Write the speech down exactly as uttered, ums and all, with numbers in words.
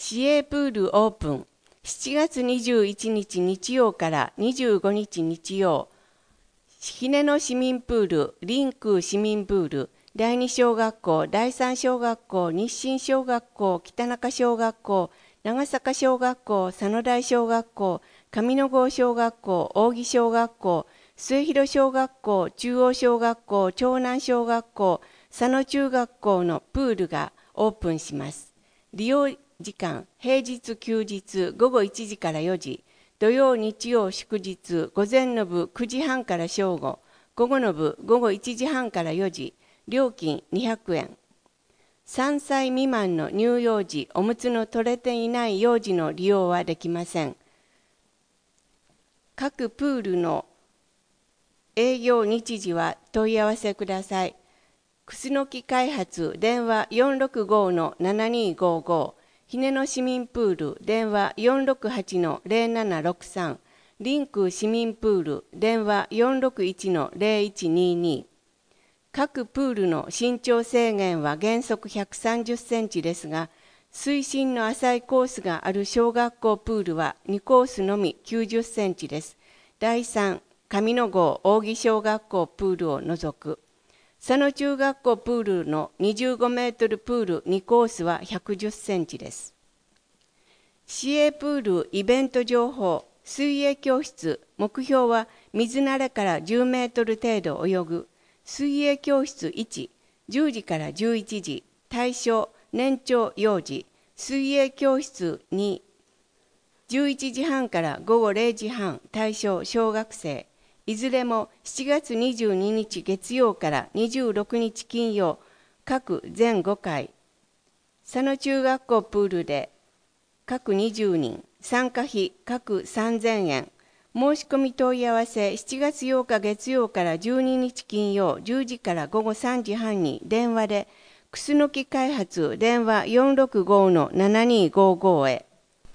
市営プールオープン。しちがつにじゅういちにち日曜からにじゅうごにち日曜。日根野市民プール、臨空市民プール、だいに小学校、だいさん小学校、日清小学校、北中小学校、長坂小学校、佐野台小学校、上野郷小学校、扇小学校、末広小学校、中央小学校、長南小学校、佐野中学校のプールがオープンします。利用時間、平日休日午後いちじからよじ、土曜日曜祝日午前の部くじはんから正午、午後の部午後いちじはんからよじ、料金にひゃくえん。さんさい未満の乳幼児、おむつの取れていない幼児の利用はできません。各プールの営業日時は問い合わせください。楠木開発電話 よんろくごのななにごご、日根野市民プール電話 よんろくはちのゼロななろくさん、臨空市民プール電話 よんろくいちのゼロいちにに。各プールの身長制限は原則ひゃくさんじゅっセンチですが、水深の浅いコースがある小学校プールはにコースのみきゅうじゅっセンチです。だいさん、上野郷扇小学校プールを除く。佐野中学校プールのにじゅうごメートルプールにコースはひゃくじゅっセンチです。市営プールイベント情報、水泳教室、目標は水慣れからじゅうメートル程度泳ぐ。水泳教室いち、じゅうじからじゅういちじ、対象、年長幼児。水泳教室に、じゅういちじはんから午後れいじはん、対象、小学生。いずれもしちがつにじゅうににち月曜からにじゅうろくにち金曜、各全ごかい。佐野中学校プールで各にじゅうにん、参加費各さんぜんえん。申し込み問い合わせしちがつようか月曜からじゅうににち金曜じゅうじから午後さんじはんに電話で、楠木開発電話 よんろくごのななにごご へ。